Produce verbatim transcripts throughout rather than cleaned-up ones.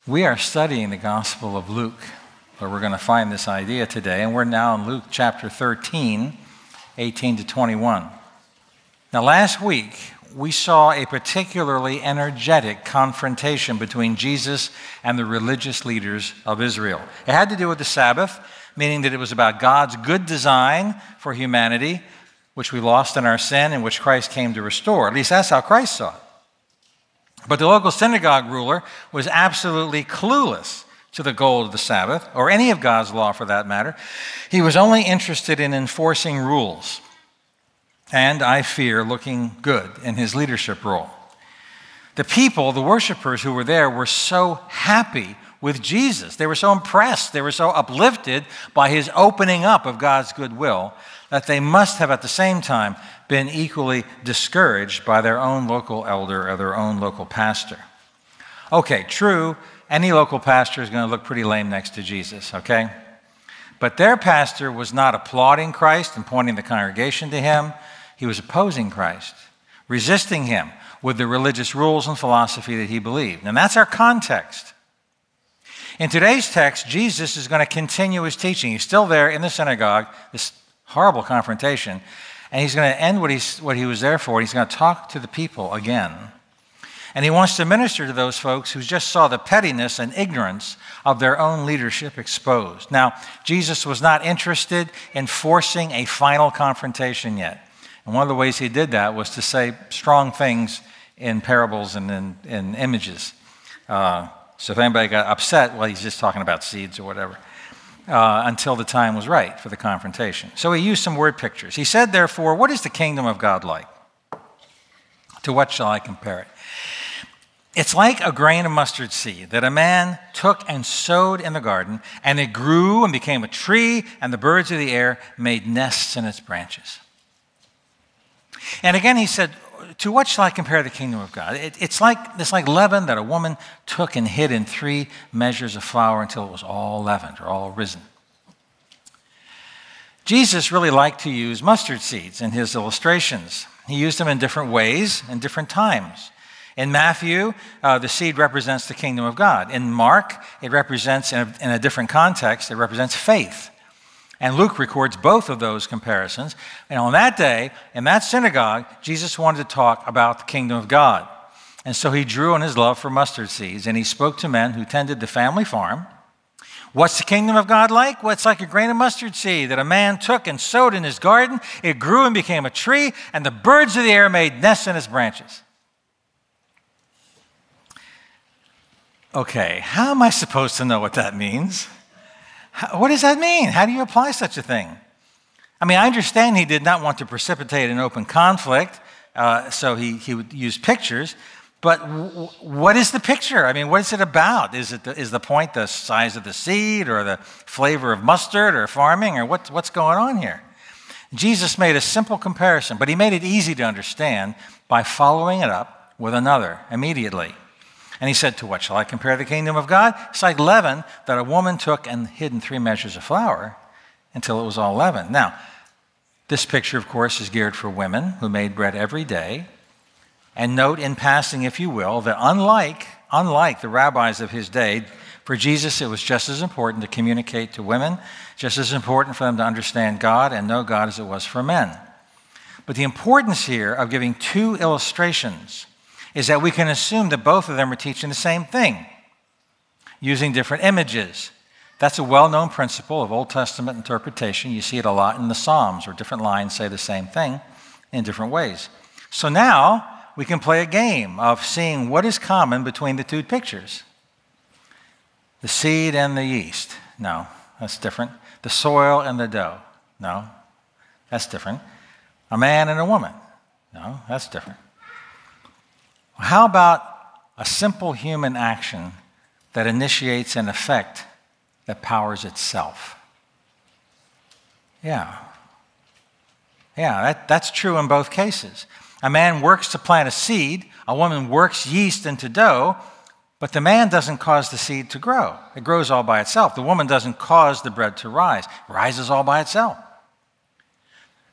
We are studying the Gospel of Luke, where we're going to find this idea today, and we're now in Luke chapter thirteen, eighteen to twenty-one. Now, last week, we saw a particularly energetic confrontation between Jesus and the religious leaders of Israel. It had to do with the Sabbath, meaning that it was about God's good design for humanity, which we lost in our sin and which Christ came to restore. At least that's how Christ saw it. But the local synagogue ruler was absolutely clueless to the goal of the Sabbath, or any of God's law for that matter. He was only interested in enforcing rules, and I fear looking good in his leadership role. The people, the worshipers who were there, were so happy with Jesus. They were so impressed, they were so uplifted by his opening up of God's goodwill that they must have at the same time been equally discouraged by their own local elder or their own local pastor. Okay, true, any local pastor is going to look pretty lame next to Jesus, okay? But their pastor was not applauding Christ and pointing the congregation to him. He was opposing Christ, resisting him with the religious rules and philosophy that he believed. And that's our context. In today's text, Jesus is going to continue his teaching. He's still there in the synagogue, this horrible confrontation, and he's going to end what, he's, what he was there for. He's going to talk to the people again. And he wants to minister to those folks who just saw the pettiness and ignorance of their own leadership exposed. Now, Jesus was not interested in forcing a final confrontation yet. And one of the ways he did that was to say strong things in parables and in, in images. Uh, so if anybody got upset, well, he's just talking about seeds or whatever. Uh, until the time was right for the confrontation. So he used some word pictures. He said, therefore, what is the kingdom of God like? To what shall I compare it? It's like a grain of mustard seed that a man took and sowed in the garden, and it grew and became a tree, and the birds of the air made nests in its branches. And again he said, to what shall I compare the kingdom of God? It, it's like it's like leaven that a woman took and hid in three measures of flour until it was all leavened or all risen. Jesus really liked to use mustard seeds in his illustrations. He used them in different ways and different times. In Matthew, uh, the seed represents the kingdom of God. In Mark, it represents, in a, in a different context, it represents faith. And Luke records both of those comparisons. And on that day, in that synagogue, Jesus wanted to talk about the kingdom of God. And so he drew on his love for mustard seeds, and he spoke to men who tended the family farm. What's the kingdom of God like? Well, it's like a grain of mustard seed that a man took and sowed in his garden. It grew and became a tree, and the birds of the air made nests in its branches. Okay, how am I supposed to know what that means? What does that mean? How do you apply such a thing? I mean, I understand he did not want to precipitate an open conflict, uh, so he, he would use pictures, but w- what is the picture? I mean, what is it about? Is it the, is the point the size of the seed or the flavor of mustard or farming, or what, what's going on here? Jesus made a simple comparison, but he made it easy to understand by following it up with another immediately. And he said, to what shall I compare the kingdom of God? It's like leaven that a woman took and hid in three measures of flour until it was all leavened. Now, this picture, of course, is geared for women who made bread every day. And note in passing, if you will, that unlike, unlike the rabbis of his day, for Jesus it was just as important to communicate to women, just as important for them to understand God and know God as it was for men. But the importance here of giving two illustrations is that we can assume that both of them are teaching the same thing, using different images. That's a well-known principle of Old Testament interpretation. You see it a lot in the Psalms, where different lines say the same thing in different ways. So now we can play a game of seeing what is common between the two pictures. The seed and the yeast. No, that's different. The soil and the dough. No, that's different. A man and a woman. No, that's different. How about a simple human action that initiates an effect that powers itself? Yeah. Yeah, that, that's true in both cases. A man works to plant a seed, a woman works yeast into dough, but the man doesn't cause the seed to grow. It grows all by itself. The woman doesn't cause the bread to rise. It rises all by itself.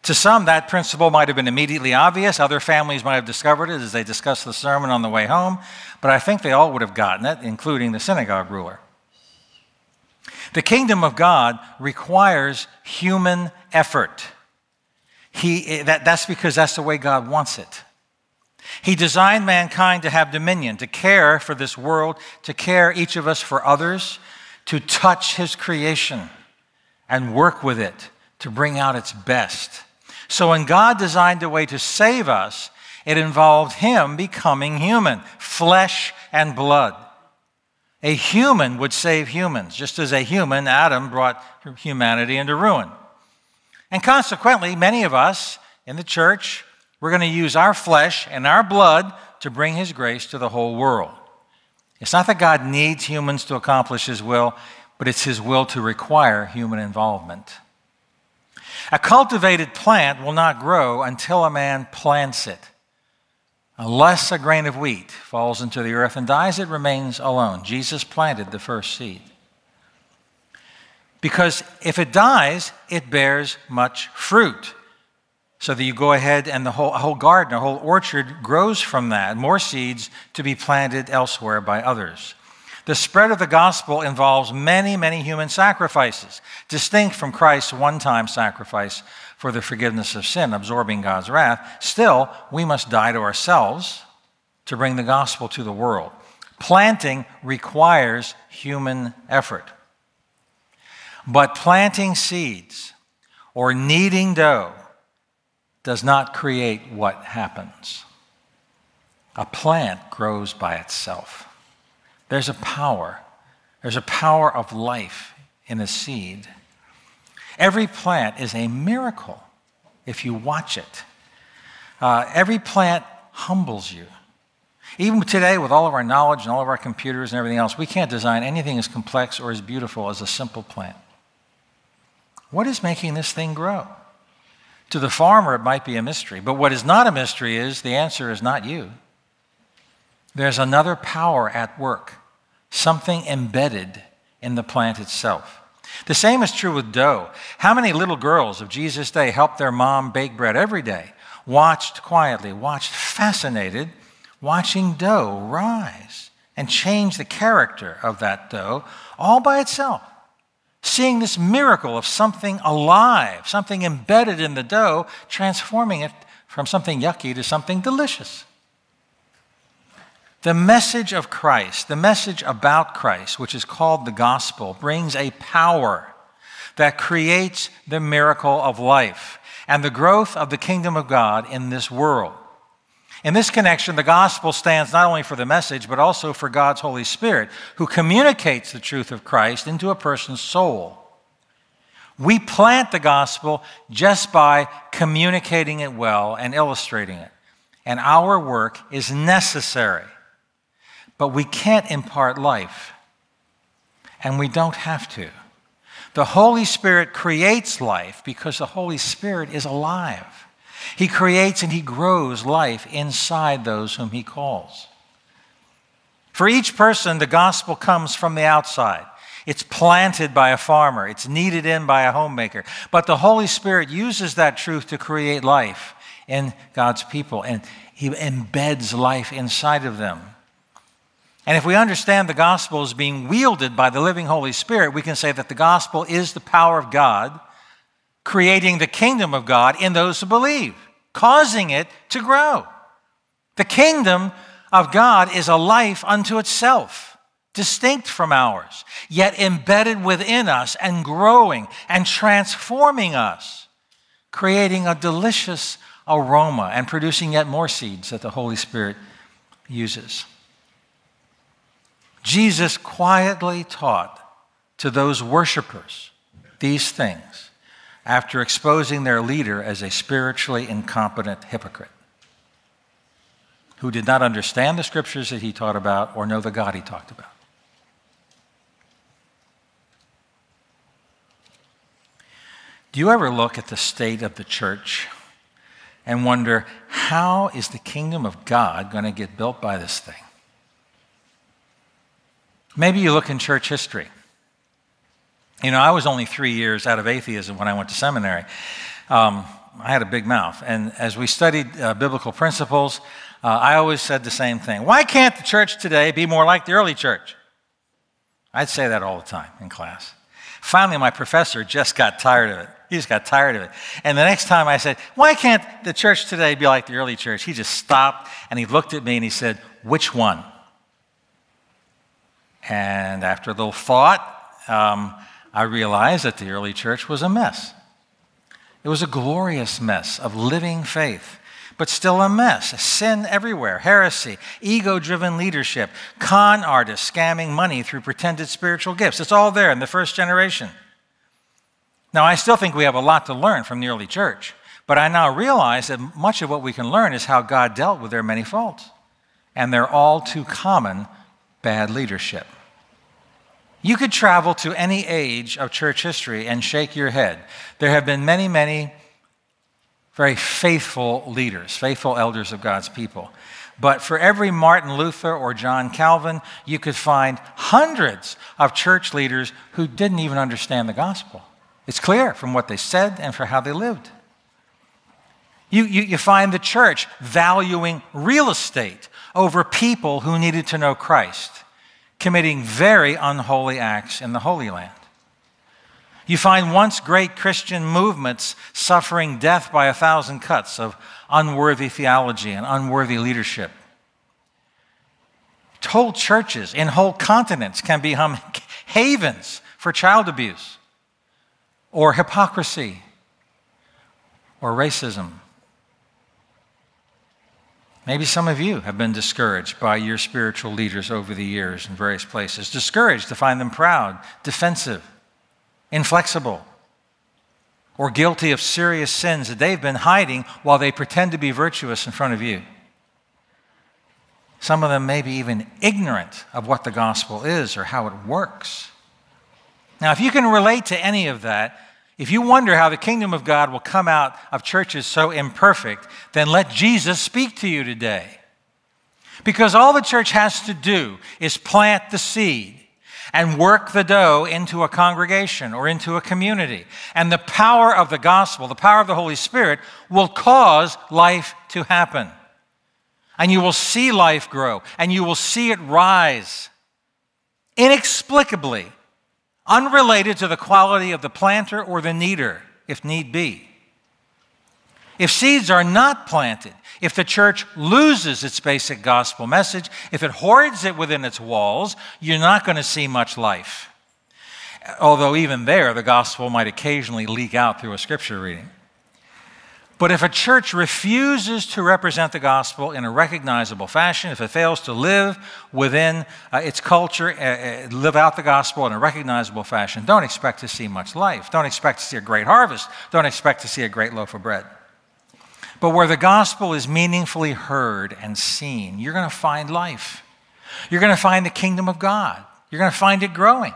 To some, that principle might have been immediately obvious. Other families might have discovered it as they discussed the sermon on the way home, but I think they all would have gotten it, including the synagogue ruler. The kingdom of God requires human effort. He, that, that's because that's the way God wants it. He designed mankind to have dominion, to care for this world, to care, each of us, for others, to touch his creation and work with it to bring out its best. So when God designed a way to save us, it involved him becoming human, flesh and blood. A human would save humans, just as a human, Adam, brought humanity into ruin. And consequently, many of us in the church, we're going to use our flesh and our blood to bring his grace to the whole world. It's not that God needs humans to accomplish his will, but it's his will to require human involvement. A cultivated plant will not grow until a man plants it. Unless a grain of wheat falls into the earth and dies, it remains alone. Jesus planted the first seed. Because if it dies, it bears much fruit. So that you go ahead and the whole, whole garden, a whole orchard grows from that. More seeds to be planted elsewhere by others. The spread of the gospel involves many, many human sacrifices, distinct from Christ's one-time sacrifice for the forgiveness of sin, absorbing God's wrath. Still, we must die to ourselves to bring the gospel to the world. Planting requires human effort. But planting seeds or kneading dough does not create what happens. A plant grows by itself. There's a power. There's a power of life in a seed. Every plant is a miracle if you watch it. Uh, every plant humbles you. Even today, with all of our knowledge and all of our computers and everything else, we can't design anything as complex or as beautiful as a simple plant. What is making this thing grow? To the farmer, it might be a mystery. But what is not a mystery is the answer is not you. There's another power at work, something embedded in the plant itself. The same is true with dough. How many little girls of Jesus' day helped their mom bake bread every day, watched quietly, watched fascinated, watching dough rise and change the character of that dough all by itself? Seeing this miracle of something alive, something embedded in the dough, transforming it from something yucky to something delicious. The message of Christ, the message about Christ, which is called the gospel, brings a power that creates the miracle of life and the growth of the kingdom of God in this world. In this connection, the gospel stands not only for the message, but also for God's Holy Spirit, who communicates the truth of Christ into a person's soul. We plant the gospel just by communicating it well and illustrating it. And our work is necessary. But we can't impart life. And we don't have to. The Holy Spirit creates life because the Holy Spirit is alive. He creates and he grows life inside those whom he calls. For each person, the gospel comes from the outside. It's planted by a farmer. It's kneaded in by a homemaker. But the Holy Spirit uses that truth to create life in God's people, and he embeds life inside of them. And if we understand the gospel as being wielded by the living Holy Spirit, we can say that the gospel is the power of God creating the kingdom of God in those who believe, causing it to grow. The kingdom of God is a life unto itself, distinct from ours, yet embedded within us and growing and transforming us, creating a delicious aroma and producing yet more seeds that the Holy Spirit uses. Jesus quietly taught to those worshipers these things after exposing their leader as a spiritually incompetent hypocrite who did not understand the scriptures that he taught about or know the God he talked about. Do you ever look at the state of the church and wonder, how is the kingdom of God going to get built by this thing? Maybe you look in church history. You know, I was only three years out of atheism when I went to seminary. Um, I had a big mouth. And as we studied uh, biblical principles, uh, I always said the same thing. Why can't the church today be more like the early church? I'd say that all the time in class. Finally, my professor just got tired of it. He just got tired of it. And the next time I said, why can't the church today be like the early church? He just stopped and he looked at me and he said, which one? And after a little thought, um, I realized that the early church was a mess. It was a glorious mess of living faith, but still a mess. Sin everywhere, heresy, ego-driven leadership, con artists scamming money through pretended spiritual gifts. It's all there in the first generation. Now, I still think we have a lot to learn from the early church, but I now realize that much of what we can learn is how God dealt with their many faults, and their all too common bad leadership. You could travel to any age of church history and shake your head. There have been many, many very faithful leaders, faithful elders of God's people. But for every Martin Luther or John Calvin, you could find hundreds of church leaders who didn't even understand the gospel. It's clear from what they said and for how they lived. You, you, you find the church valuing real estate over people who needed to know Christ, committing very unholy acts in the Holy Land. You find once great Christian movements suffering death by a thousand cuts of unworthy theology and unworthy leadership. Whole churches in whole continents can become havens for child abuse or hypocrisy or racism. Maybe some of you have been discouraged by your spiritual leaders over the years in various places, discouraged to find them proud, defensive, inflexible, or guilty of serious sins that they've been hiding while they pretend to be virtuous in front of you. Some of them may be even ignorant of what the gospel is or how it works. Now, if you can relate to any of that, if you wonder how the kingdom of God will come out of churches so imperfect, then let Jesus speak to you today. Because all the church has to do is plant the seed and work the dough into a congregation or into a community. And the power of the gospel, the power of the Holy Spirit, will cause life to happen. And you will see life grow, and you will see it rise inexplicably, unrelated to the quality of the planter or the kneader, if need be. If seeds are not planted, if the church loses its basic gospel message, if it hoards it within its walls, you're not going to see much life. Although even there, the gospel might occasionally leak out through a scripture reading. But if a church refuses to represent the gospel in a recognizable fashion, if it fails to live within uh, its culture, uh, uh, live out the gospel in a recognizable fashion, don't expect to see much life. Don't expect to see a great harvest. Don't expect to see a great loaf of bread. But where the gospel is meaningfully heard and seen, you're going to find life. You're going to find the kingdom of God. You're going to find it growing.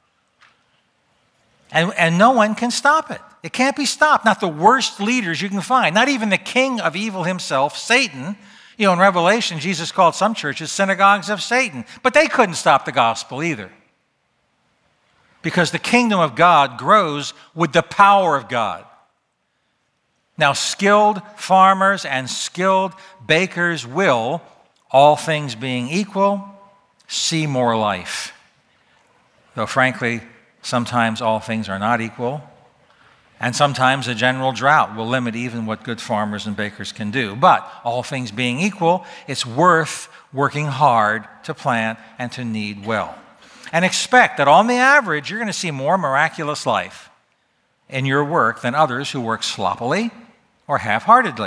And, and no one can stop it. It can't be stopped. Not the worst leaders you can find. Not even the king of evil himself, Satan. You know, in Revelation, Jesus called some churches synagogues of Satan. But they couldn't stop the gospel either. Because the kingdom of God grows with the power of God. Now, skilled farmers and skilled bakers will, all things being equal, see more life. Though frankly, sometimes all things are not equal. And sometimes a general drought will limit even what good farmers and bakers can do. But all things being equal, it's worth working hard to plant and to knead well. And expect that on the average, you're going to see more miraculous life in your work than others who work sloppily or half-heartedly.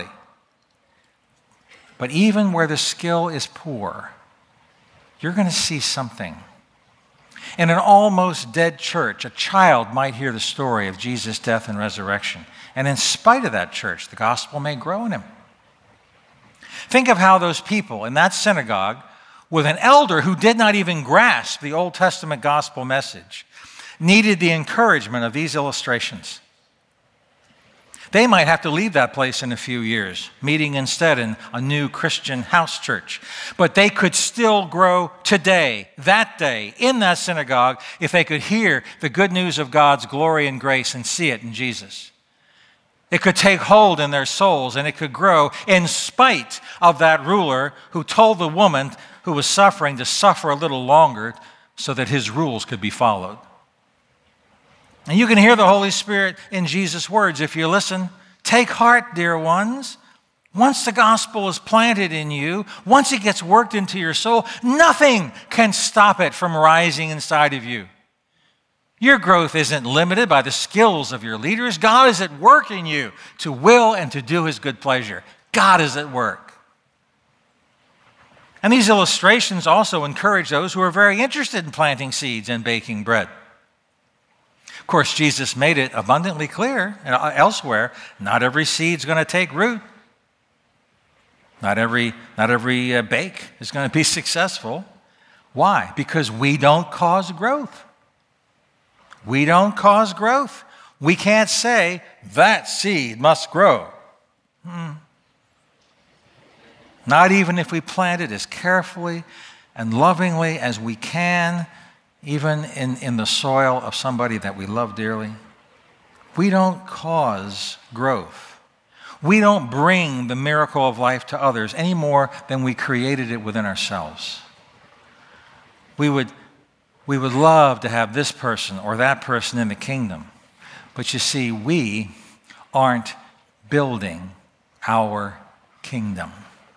But even where the skill is poor, you're going to see something. In an almost dead church, a child might hear the story of Jesus' death and resurrection. And in spite of that church, the gospel may grow in him. Think of how those people in that synagogue, with an elder who did not even grasp the Old Testament gospel message, needed the encouragement of these illustrations. They might have to leave that place in a few years, meeting instead in a new Christian house church. But they could still grow today, that day, in that synagogue, if they could hear the good news of God's glory and grace and see it in Jesus. It could take hold in their souls, and it could grow in spite of that ruler who told the woman who was suffering to suffer a little longer so that his rules could be followed. And you can hear the Holy Spirit in Jesus' words if you listen. Take heart, dear ones. Once the gospel is planted in you, once it gets worked into your soul, nothing can stop it from rising inside of you. Your growth isn't limited by the skills of your leaders. God is at work in you to will and to do his good pleasure. God is at work. And these illustrations also encourage those who are very interested in planting seeds and baking bread. Of course, Jesus made it abundantly clear elsewhere, not every seed's going to take root. Not every, not every uh, bake is going to be successful. Why? Because we don't cause growth. We don't cause growth. We can't say, that seed must grow. Hmm. Not even if we plant it as carefully and lovingly as we can, even in, in the soil of somebody that we love dearly. We don't cause growth. We don't bring the miracle of life to others any more than we created it within ourselves. We would, we would love to have this person or that person in the kingdom. But you see, we aren't building our kingdom.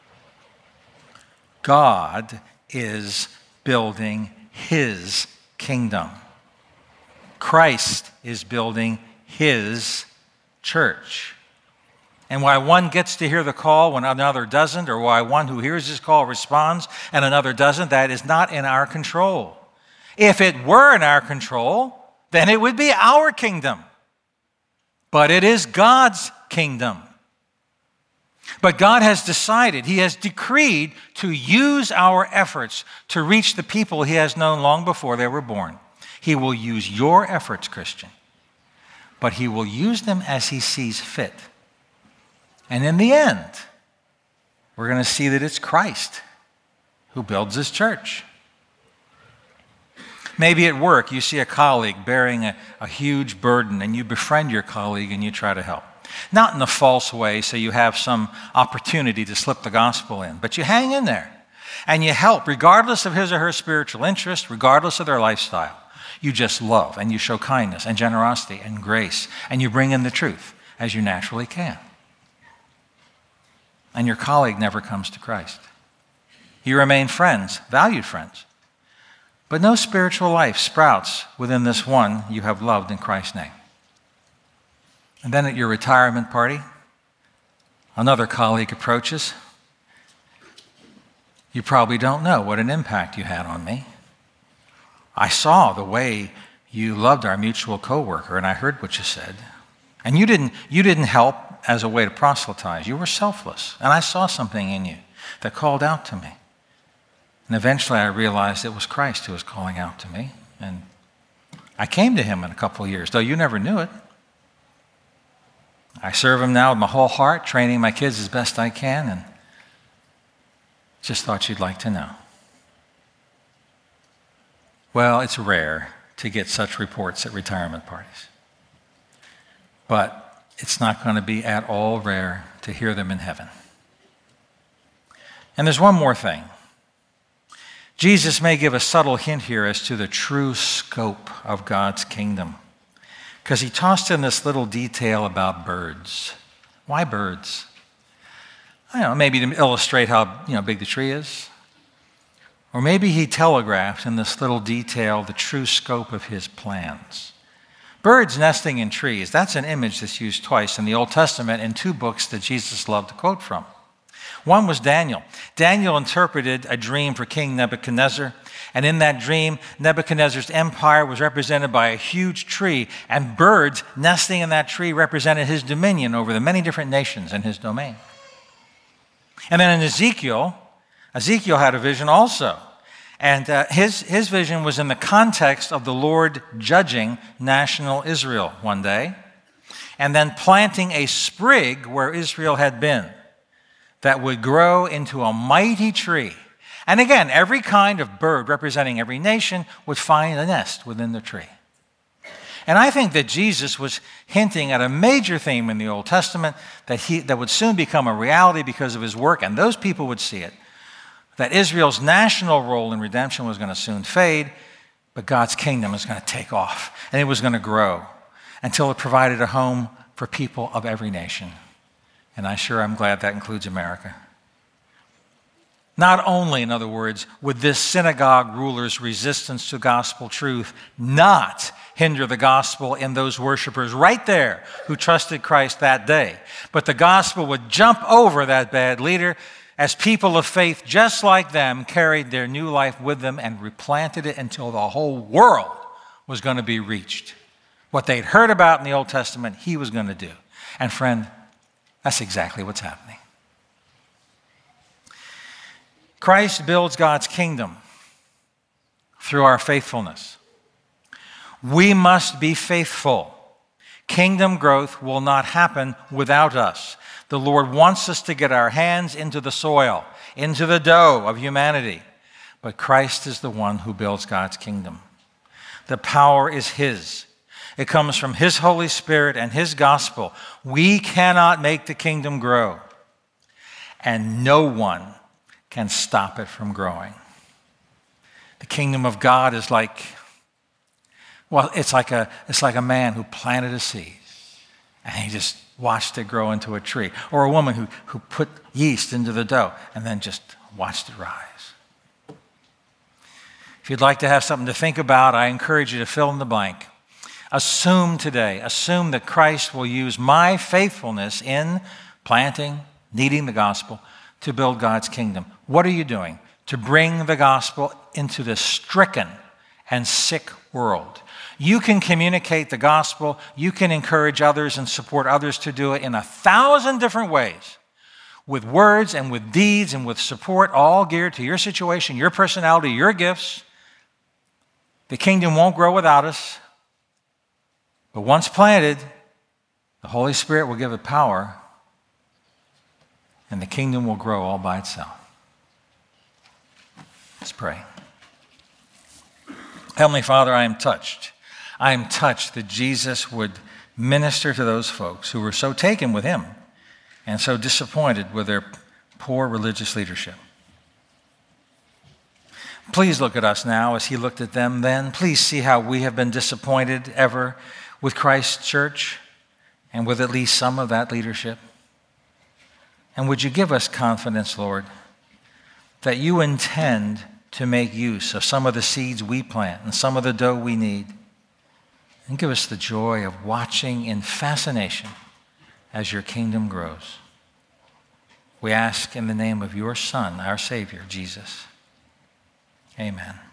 God is building his kingdom. Christ is building his church. And why one gets to hear the call when another doesn't, or why one who hears his call responds and another doesn't, that is not in our control. If it were in our control, then it would be our kingdom. But it is God's kingdom. But God has decided, he has decreed to use our efforts to reach the people he has known long before they were born. He will use your efforts, Christian, but he will use them as he sees fit. And in the end, we're going to see that it's Christ who builds his church. Maybe at work you see a colleague bearing a, a huge burden and you befriend your colleague and you try to help. Not in a false way so you have some opportunity to slip the gospel in, but you hang in there and you help regardless of his or her spiritual interest, regardless of their lifestyle. You just love and you show kindness and generosity and grace and you bring in the truth as you naturally can. And your colleague never comes to Christ. You remain friends, valued friends. But no spiritual life sprouts within this one you have loved in Christ's name. And then at your retirement party, another colleague approaches. You probably don't know what an impact you had on me. I saw the way you loved our mutual coworker, and I heard what you said. And you didn't, you didn't help as a way to proselytize. You were selfless. And I saw something in you that called out to me. And eventually I realized it was Christ who was calling out to me. And I came to him in a couple of years, though you never knew it. I serve him now with my whole heart, training my kids as best I can, and just thought you'd like to know. Well, it's rare to get such reports at retirement parties. But it's not going to be at all rare to hear them in heaven. And there's one more thing. Jesus may give a subtle hint here as to the true scope of God's kingdom, because he tossed in this little detail about birds. Why birds? I don't know, maybe to illustrate how you know, big the tree is. Or maybe he telegraphed in this little detail the true scope of his plans. Birds nesting in trees, that's an image that's used twice in the Old Testament in two books that Jesus loved to quote from. One was Daniel. Daniel interpreted a dream for King Nebuchadnezzar, and in that dream, Nebuchadnezzar's empire was represented by a huge tree, and birds nesting in that tree represented his dominion over the many different nations in his domain. And then in Ezekiel, Ezekiel had a vision also. And uh, his, his vision was in the context of the Lord judging national Israel one day, and then planting a sprig where Israel had been that would grow into a mighty tree. And again, every kind of bird representing every nation would find a nest within the tree. And I think that Jesus was hinting at a major theme in the Old Testament that, he, that would soon become a reality because of his work, and those people would see it. That Israel's national role in redemption was going to soon fade, but God's kingdom was going to take off, and it was going to grow until it provided a home for people of every nation. And I sure am glad that includes America. Not only, in other words, would this synagogue ruler's resistance to gospel truth not hinder the gospel in those worshipers right there who trusted Christ that day, but the gospel would jump over that bad leader as people of faith just like them carried their new life with them and replanted it until the whole world was going to be reached. What they'd heard about in the Old Testament, he was going to do. And friend, that's exactly what's happening. Christ builds God's kingdom through our faithfulness. We must be faithful. Kingdom growth will not happen without us. The Lord wants us to get our hands into the soil, into the dough of humanity. But Christ is the one who builds God's kingdom. The power is his. It comes from his Holy Spirit and his gospel. We cannot make the kingdom grow. And no one can stop it from growing. The kingdom of God is like, well, it's like a, it's like a man who planted a seed and he just watched it grow into a tree. Or a woman who, who put yeast into the dough and then just watched it rise. If you'd like to have something to think about, I encourage you to fill in the blank. Assume today, assume that Christ will use my faithfulness in planting, needing the gospel, to build God's kingdom. What are you doing to bring the gospel into this stricken and sick world? You can communicate the gospel. You can encourage others and support others to do it in a thousand different ways, with words and with deeds and with support, all geared to your situation, your personality, your gifts. The kingdom won't grow without us. But once planted, the Holy Spirit will give it power, and the kingdom will grow all by itself. Let's pray. Heavenly Father, I am touched. I am touched that Jesus would minister to those folks who were so taken with him and so disappointed with their poor religious leadership. Please look at us now as he looked at them then. Please see how we have been disappointed ever with Christ's church and with at least some of that leadership. And would you give us confidence, Lord, that you intend to make use of some of the seeds we plant and some of the dough we need. And give us the joy of watching in fascination as your kingdom grows. We ask in the name of your Son, our Savior, Jesus. Amen.